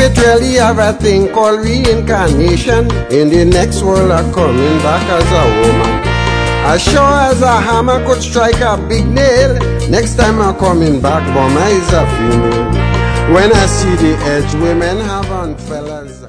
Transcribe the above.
it really have a thing called reincarnation. In the next world I'm coming back as a woman. As sure as a hammer could strike a big nail, next time I'm coming back, Boma is a female. When I see the edge women have on fellas.